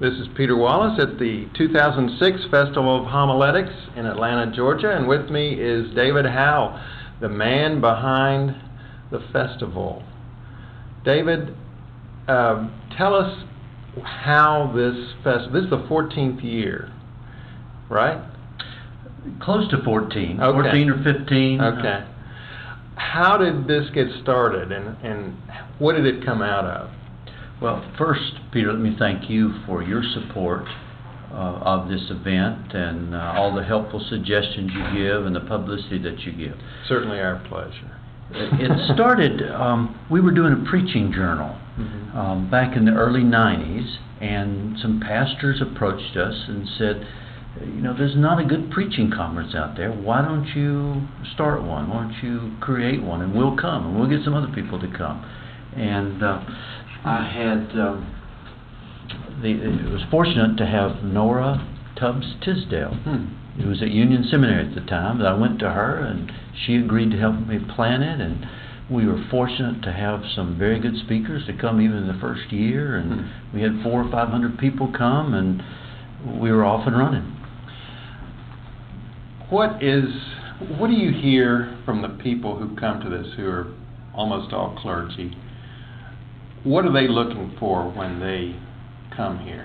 This is Peter Wallace at the 2006 Festival of Homiletics in Atlanta, Georgia, and with me is David Howe, the man behind the festival. David, tell us how this is the 14th year, right? Close to 14, okay. 14 or 15. Okay. How did this get started, and what did it come out of? Well, first, Peter, let me thank you for your support of this event and all the helpful suggestions you give and the publicity that you give. Certainly our pleasure. It started, we were doing a preaching journal back in the early 90s, and some pastors approached us and said, you know, there's not a good preaching conference out there. Why don't you start one? Why don't you create one? And we'll come, and we'll get some other people to come. And I had, it was fortunate to have Nora Tubbs Tisdale. It was at Union Seminary at the time that I went to her, and she agreed to help me plan it. And we were fortunate to have some very good speakers to come even in the first year. And we had 400 or 500 people come, and we were off and running. What do you hear from the people who come to this, who are almost all clergy? What are they looking for when they come here?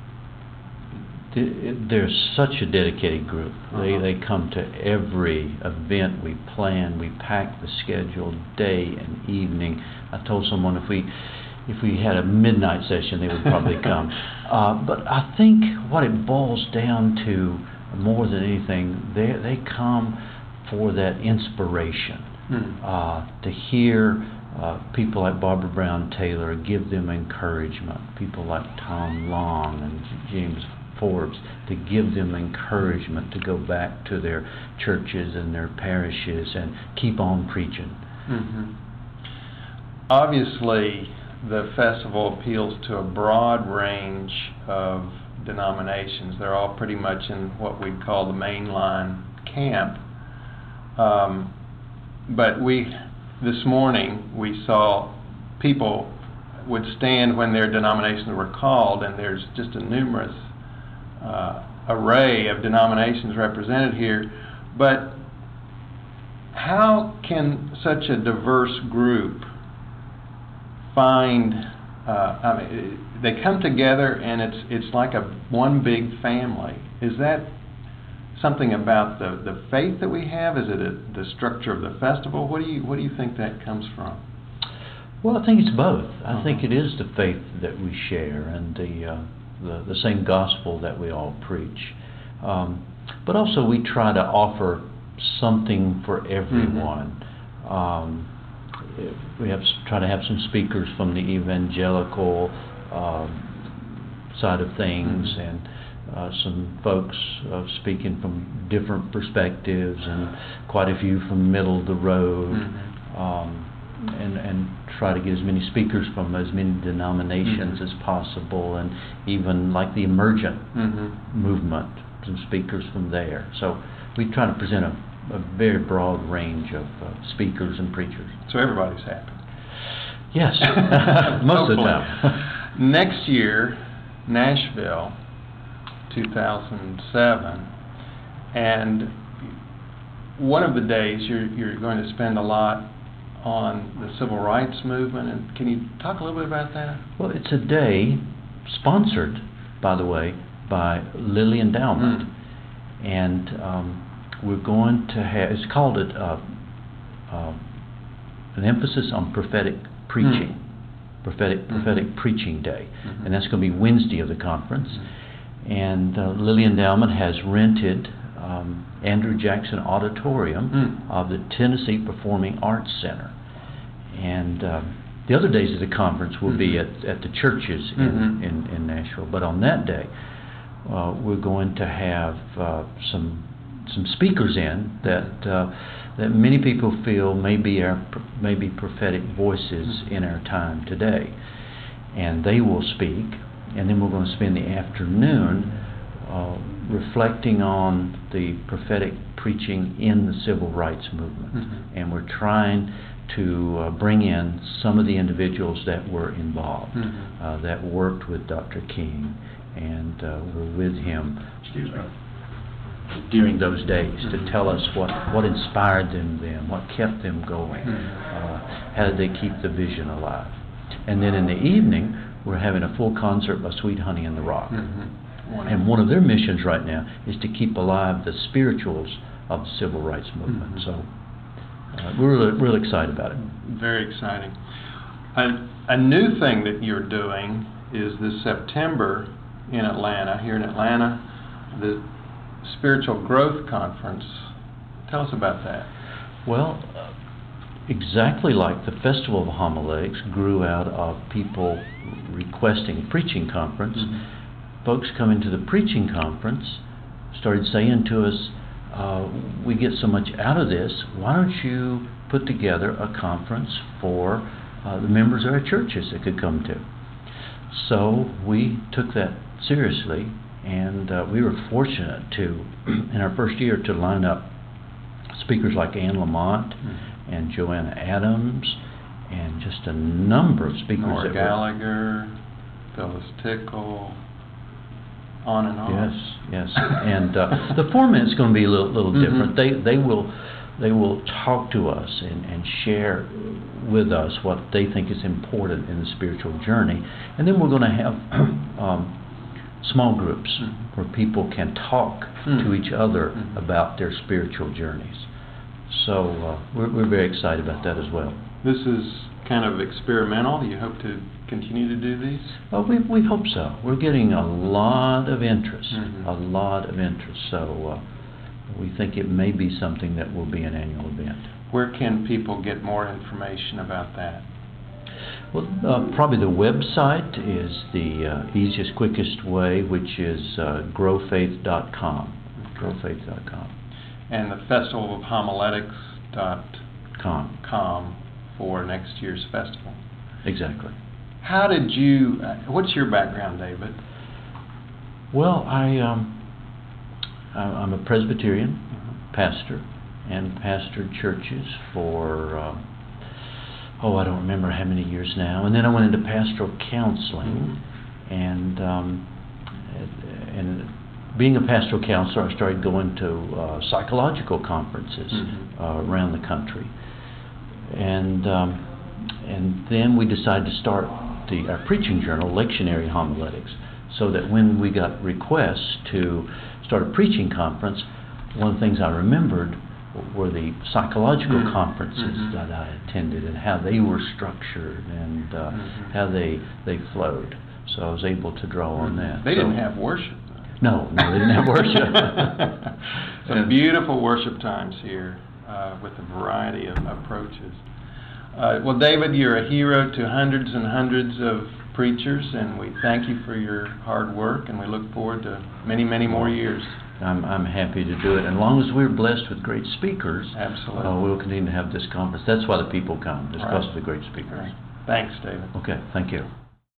There's such a dedicated group. They come to every event we plan. We pack the schedule day and evening. I told someone if we had a midnight session, they would probably come. But I think what it boils down to more than anything, they come for that inspiration, to hear people like Barbara Brown Taylor give them encouragement, people like Tom Long and James Forbes, to give them encouragement to go back to their churches and their parishes and keep on preaching. Obviously, the festival appeals to a broad range of denominations. They're all pretty much in what we'd call the mainline camp. But this morning we saw people would stand when their denominations were called, and there's just a numerous array of denominations represented here. But how can such a diverse group find they come together, and it's like one big family? Is that something about the faith that we have? Is it the structure of the festival? What do you think that comes from? Well, I think it's both. I think it is the faith that we share and the same gospel that we all preach. But also we try to offer something for everyone. We try to have some speakers from the evangelical side of things, and some folks speaking from different perspectives, and quite a few from middle of the road, and try to get as many speakers from as many denominations as possible, and even like the emergent movement, some speakers from there. So we try to present a very broad range of speakers and preachers. So everybody's happy. Yes, most of the time. Next year, Nashville, 2007, and one of the days you're going to spend a lot on the civil rights movement. And can you talk a little bit about that? Well, it's a day sponsored, by the way, by Lilly Endowment, and we're going to have, it's called an emphasis on prophetic preaching, prophetic preaching day, and that's going to be Wednesday of the conference. And Lilly Endowment has rented Andrew Jackson Auditorium of the Tennessee Performing Arts Center, and the other days of the conference will be at the churches in Nashville. But on that day, we're going to have some speakers in that many people feel may be prophetic voices in our time today, and they will speak. And then we're going to spend the afternoon reflecting on the prophetic preaching in the civil rights movement, and we're trying to bring in some of the individuals that were involved, that worked with Dr. King, and we're with him during those days to tell us what inspired them then, what kept them going, how did they keep the vision alive. And then in the evening, we're having a full concert by Sweet Honey in the Rock. And one of their missions right now is to keep alive the spirituals of the civil rights movement. So we're really excited about it. Very exciting. A new thing that you're doing is this September in Atlanta, here in Atlanta, the Spiritual Growth Conference. Tell us about that. Well, exactly like the Festival of Homiletics grew out of people requesting a preaching conference, folks coming to the preaching conference started saying to us, we get so much out of this, why don't you put together a conference for the members of our churches that could come to? So we took that seriously, and we were fortunate to, in our first year, to line up speakers like Anne Lamont and Joanna Adams, and just a number of speakers. Nora Gallagher, Phyllis Tickle, on and on. Yes. And the format is going to be a little different. They will talk to us and share with us what they think is important in the spiritual journey, and then we're going to have small groups where people can talk to each other about their spiritual journeys. So we're very excited about that as well. This is kind of experimental. You hope to continue to do these? Well, we hope so. We're getting a lot of interest, So we think it may be something that will be an annual event. Where can people get more information about that? Well, probably the website is the easiest, quickest way, which is growfaith.com. Growfaith.com. And the Festival of Homiletics .com for next year's festival. Exactly. How did you? What's your background, David? Well, I'm a Presbyterian pastor, and pastored churches for I don't remember how many years now. And then I went into pastoral counseling, and being a pastoral counselor, I started going to psychological conferences around the country, and then we decided to start our preaching journal, Lectionary Homiletics, so that when we got requests to start a preaching conference, one of the things I remembered were the psychological conferences that I attended and how they were structured and how they flowed. So I was able to draw on that. They didn't have worship. No, they didn't have worship. Some beautiful worship times here with a variety of approaches. Well, David, you're a hero to hundreds and hundreds of preachers, and we thank you for your hard work, and we look forward to many, many more years. I'm happy to do it. And as long as we're blessed with great speakers, absolutely, we'll continue to have this conference. That's why the people come, because of the great speakers. Thanks, David. Okay, thank you.